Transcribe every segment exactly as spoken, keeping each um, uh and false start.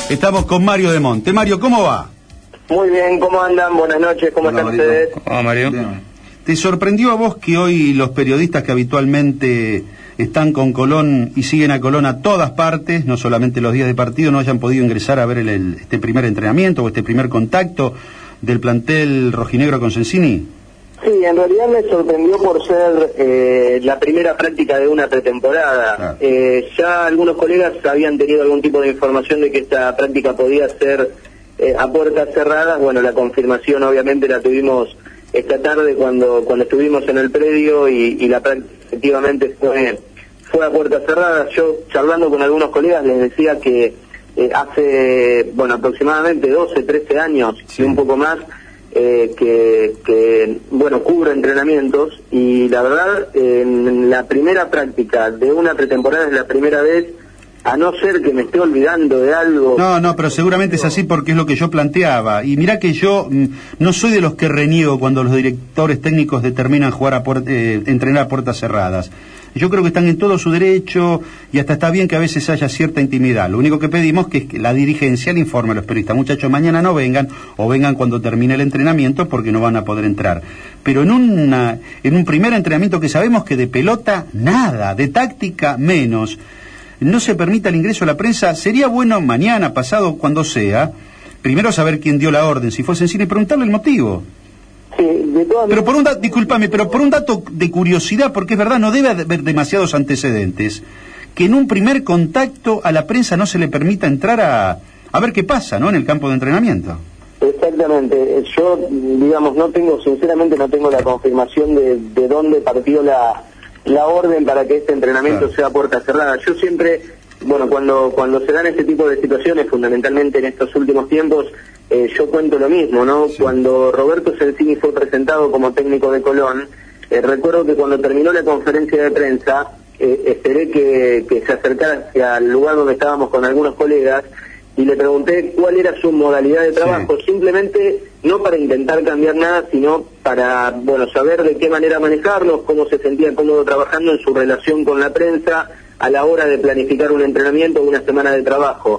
Estamos con Mario de Monte. Mario, ¿cómo va? Muy bien, ¿cómo andan? Buenas noches, ¿cómo Hola, están Marito. ustedes? Hola, Mario. Bien. ¿Te sorprendió a vos que hoy los periodistas que habitualmente están con Colón y siguen a Colón a todas partes, no solamente los días de partido, no hayan podido ingresar a ver el, el, este primer entrenamiento o este primer contacto del plantel rojinegro con Sensini? Sí, en realidad me sorprendió por ser eh, la primera práctica de una pretemporada. Claro. Eh, ya algunos colegas habían tenido algún tipo de información de que esta práctica podía ser eh, a puertas cerradas. Bueno, la confirmación obviamente la tuvimos esta tarde cuando cuando estuvimos en el predio y, y la práctica efectivamente fue, fue a puertas cerradas. Yo, charlando con algunos colegas, les decía que eh, hace, bueno, aproximadamente doce, trece años, Sí. y un poco más, Eh, que, que, bueno, cubro entrenamientos y la verdad, en la primera práctica de una pretemporada es la primera vez, a no ser que me esté olvidando de algo. No, no, pero seguramente es así porque es lo que yo planteaba. Y mirá que yo mm, no soy de los que reniego cuando los directores técnicos determinan jugar a puerta, eh, entrenar a puertas cerradas. Yo creo que están en todo su derecho y hasta está bien que a veces haya cierta intimidad. Lo único que pedimos que es que la dirigencia le informe a los periodistas: muchachos, mañana no vengan o vengan cuando termine el entrenamiento porque no van a poder entrar. Pero en, una, en un primer entrenamiento que sabemos que de pelota nada, de táctica menos, no se permita el ingreso a la prensa. Sería bueno mañana, pasado, cuando sea, primero saber quién dio la orden, si fue Sensini, y preguntarle el motivo. Sí, de todas Pero por un dato, discúlpame, pero por un dato de curiosidad, porque es verdad, no debe haber demasiados antecedentes, que en un primer contacto a la prensa no se le permita entrar a, a ver qué pasa, ¿no?, en el campo de entrenamiento. Exactamente, yo, digamos, no tengo, sinceramente no tengo la confirmación de, de dónde partió la, la orden para que este entrenamiento Claro. sea a puerta cerrada. Yo siempre, bueno, cuando cuando se dan este tipo de situaciones, fundamentalmente en estos últimos tiempos, eh, yo cuento lo mismo, ¿no? Sí. Cuando Roberto Sensini fue presentado como técnico de Colón, eh, recuerdo que cuando terminó la conferencia de prensa, eh, esperé que, que se acercara hacia el lugar donde estábamos con algunos colegas y le pregunté cuál era su modalidad de trabajo, Sí. simplemente no para intentar cambiar nada, sino para, bueno, saber de qué manera manejarnos, cómo se sentía cómodo trabajando en su relación con la prensa a la hora de planificar un entrenamiento o una semana de trabajo.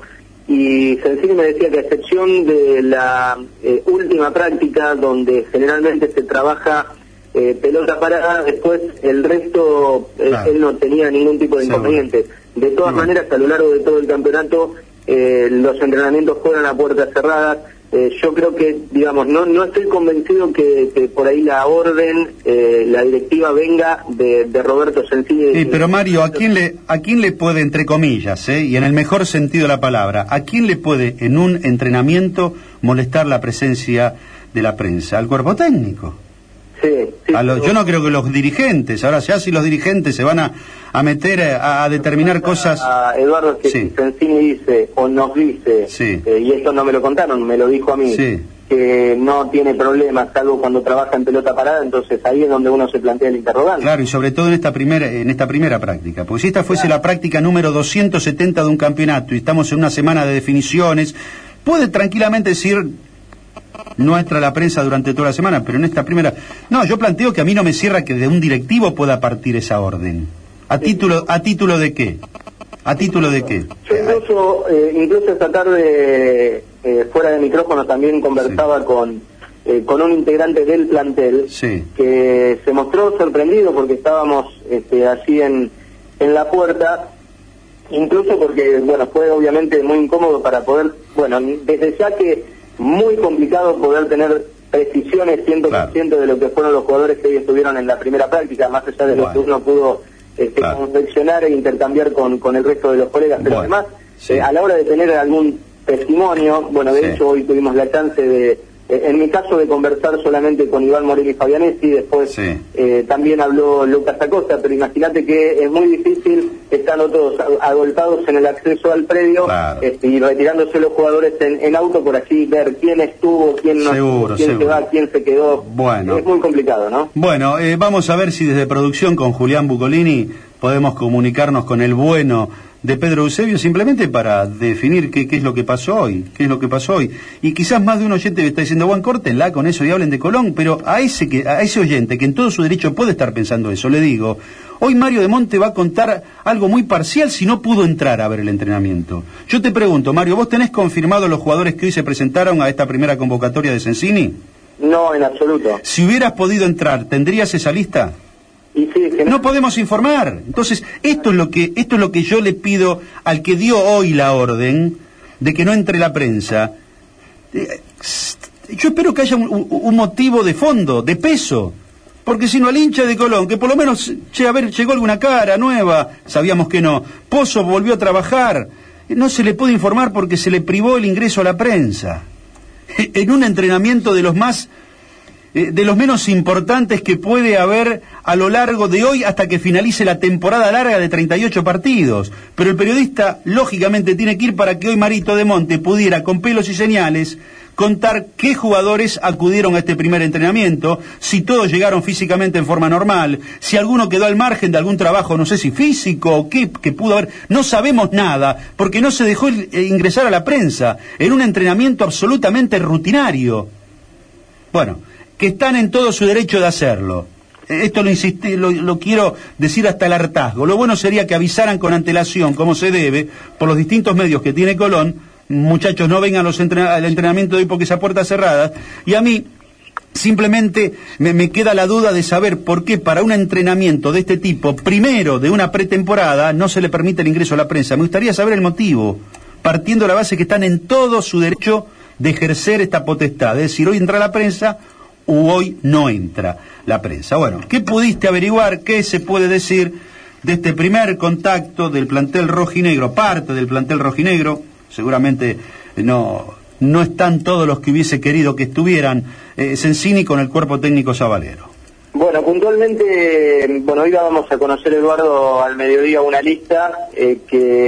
Y Sensini me decía que a excepción de la eh, última práctica, donde generalmente se trabaja eh, pelota parada, después el resto, eh, Claro. él no tenía ningún tipo de Seguro. inconveniente. De todas Bueno. maneras, a lo largo de todo el campeonato, eh, los entrenamientos fueron a puertas cerradas. Eh, yo creo que, digamos, no no estoy convencido que, que por ahí la orden, eh, la directiva venga de, de Roberto Sensini. Sí, pero Mario, ¿a quién le a quién le puede, entre comillas, eh, y en el mejor sentido de la palabra, a quién le puede en un entrenamiento molestar la presencia de la prensa? ¿Al cuerpo técnico? Sí, sí, A los, yo no creo que los dirigentes, ahora ya si los dirigentes se van a, a meter a, a determinar cosas... A Eduardo, que Sí. Sensini dice, o nos dice, Sí. eh, y esto no me lo contaron, me lo dijo a mí, Sí. que no tiene problemas, salvo cuando trabaja en pelota parada, entonces ahí es donde uno se plantea el interrogante. Claro, y sobre todo en esta primera en esta primera práctica, porque si esta fuese la práctica número doscientos setenta de un campeonato y estamos en una semana de definiciones, puede tranquilamente decir nuestra la prensa durante toda la semana, pero en esta primera... No, yo planteo que a mí no me cierra que de un directivo pueda partir esa orden. ¿A título a título de qué? ¿A título de qué? Yo incluso, eh, incluso esta tarde, eh, fuera de micrófono, también conversaba Sí. con, eh, con un integrante del plantel, Sí. que se mostró sorprendido porque estábamos este, así en, en la puerta, incluso porque, bueno, fue obviamente muy incómodo para poder, bueno, desde ya que muy complicado poder tener precisiones cien por ciento Claro. de lo que fueron los jugadores que hoy estuvieron en la primera práctica, más allá de lo Bueno. que uno pudo este, Claro. confeccionar e intercambiar con, con el resto de los colegas, pero Bueno, además, sí. eh, a la hora de tener algún testimonio, bueno, de Sí. hecho hoy tuvimos la chance de, eh, en mi caso, de conversar solamente con Iván Morelli Fabianesi, después Sí. eh, también habló Lucas Acosta, pero imagínate que es muy difícil, estando todos a- agolpados en el acceso al predio, Claro. este, y retirándose los jugadores en, en auto, por así ver quién estuvo, quién no Seguro, estuvo, quién seguro. se va, quién se quedó. Bueno. Es muy complicado, ¿no? Bueno, eh, vamos a ver si desde producción con Julián Bucolini podemos comunicarnos con el bueno de Pedro Eusebio, simplemente para definir qué, qué es lo que pasó hoy, qué es lo que pasó hoy. Y quizás más de un oyente está diciendo, bueno, córtenla con eso y hablen de Colón, pero a ese, que, a ese oyente que en todo su derecho puede estar pensando eso, le digo, hoy Mario de Monte va a contar algo muy parcial si no pudo entrar a ver el entrenamiento. Yo te pregunto, Mario, ¿vos tenés confirmados los jugadores que hoy se presentaron a esta primera convocatoria de Sensini? No, en absoluto. Si hubieras podido entrar, ¿tendrías esa lista? Y sí, que no... no podemos informar. Entonces, esto es lo que esto es lo que yo le pido al que dio hoy la orden de que no entre la prensa. Eh, yo espero que haya un, un motivo de fondo, de peso. Porque si no, al hincha de Colón, que por lo menos, che, a ver, llegó alguna cara nueva, sabíamos que no. Pozo volvió a trabajar. No se le puede informar porque se le privó el ingreso a la prensa. En un entrenamiento de los más... de los menos importantes que puede haber a lo largo de hoy hasta que finalice la temporada larga de treinta y ocho partidos. Pero el periodista, lógicamente, tiene que ir para que hoy Marito de Monte pudiera, con pelos y señales, contar qué jugadores acudieron a este primer entrenamiento, si todos llegaron físicamente en forma normal, si alguno quedó al margen de algún trabajo, no sé si físico o qué, que pudo haber. No sabemos nada, porque no se dejó ingresar a la prensa en un entrenamiento absolutamente rutinario. Bueno, que están en todo su derecho de hacerlo. Esto lo, insistí, lo, lo quiero decir hasta el hartazgo. Lo bueno sería que avisaran con antelación, como se debe, por los distintos medios que tiene Colón, muchachos, no vengan los entren- al entrenamiento de hoy porque es a puertas cerradas, y a mí simplemente me, me queda la duda de saber por qué para un entrenamiento de este tipo, primero de una pretemporada, no se le permite el ingreso a la prensa. Me gustaría saber el motivo, partiendo de la base que están en todo su derecho de ejercer esta potestad, es decir, hoy entra la prensa u hoy no entra la prensa. Bueno, ¿qué pudiste averiguar? ¿Qué se puede decir de este primer contacto del plantel rojinegro, parte del plantel rojinegro? Seguramente no, no están todos los que hubiese querido que estuvieran eh, Sensini con el cuerpo técnico sabalero. Bueno, puntualmente, bueno, hoy vamos a conocer, Eduardo, al mediodía una lista eh,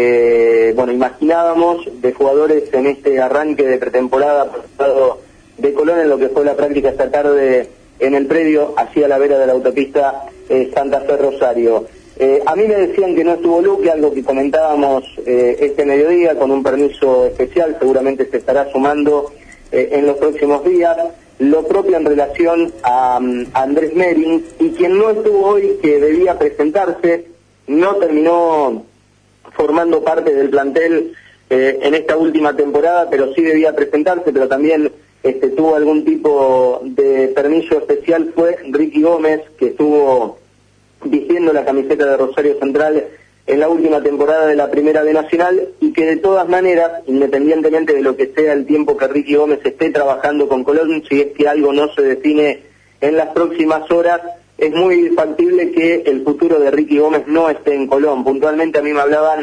que, bueno, imaginábamos de jugadores en este arranque de pretemporada por el lado de Colón en lo que fue la práctica esta tarde en el predio hacia la vera de la autopista eh, Santa Fe Rosario. Eh, a mí me decían que no estuvo Luque, algo que comentábamos eh, este mediodía con un permiso especial, seguramente se estará sumando eh, en los próximos días. Lo propio en relación a, a Andrés Mering, y quien no estuvo hoy, que debía presentarse, no terminó formando parte del plantel eh, en esta última temporada, pero sí debía presentarse, pero también Este, tuvo algún tipo de permiso especial, fue Ricky Gómez, que estuvo vistiendo la camiseta de Rosario Central en la última temporada de la Primera B Nacional, y que de todas maneras, independientemente de lo que sea el tiempo que Ricky Gómez esté trabajando con Colón, si es que algo no se define en las próximas horas, es muy factible que el futuro de Ricky Gómez no esté en Colón. Puntualmente a mí me hablaban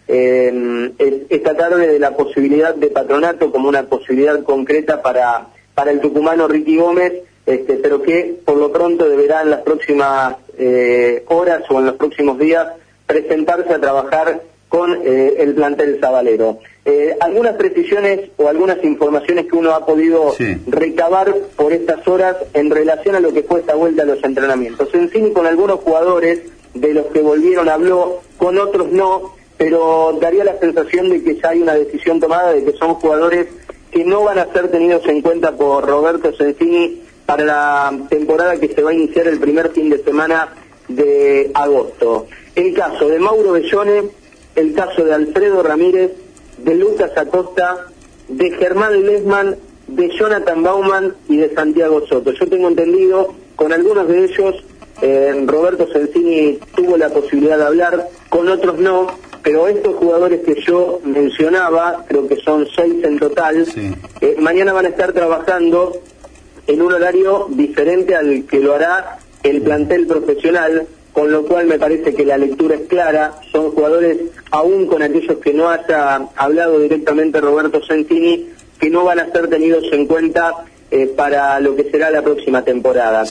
Eh, esta tarde de la posibilidad de Patronato como una posibilidad concreta para para el tucumano Ricky Gómez, este, pero que por lo pronto deberá en las próximas eh, horas o en los próximos días presentarse a trabajar con eh, el plantel sabalero. Eh, algunas precisiones o algunas informaciones que uno ha podido sí. recabar por estas horas en relación a lo que fue esta vuelta a los entrenamientos. Sensini con algunos jugadores de los que volvieron habló, con otros no, pero daría la sensación de que ya hay una decisión tomada, de que son jugadores que no van a ser tenidos en cuenta por Roberto Sensini para la temporada que se va a iniciar el primer fin de semana de agosto. El caso de Mauro Bellone, el caso de Alfredo Ramírez, de Lucas Acosta, de Germán Lesman, de Jonathan Bauman y de Santiago Soto. Yo tengo entendido, con algunos de ellos, eh, Roberto Sensini tuvo la posibilidad de hablar, con otros no, pero estos jugadores que yo mencionaba, creo que son seis en total, sí. eh, mañana van a estar trabajando en un horario diferente al que lo hará el plantel profesional, con lo cual me parece que la lectura es clara. Son jugadores, aún con aquellos que no haya hablado directamente Roberto Sensini, que no van a ser tenidos en cuenta eh, para lo que será la próxima temporada.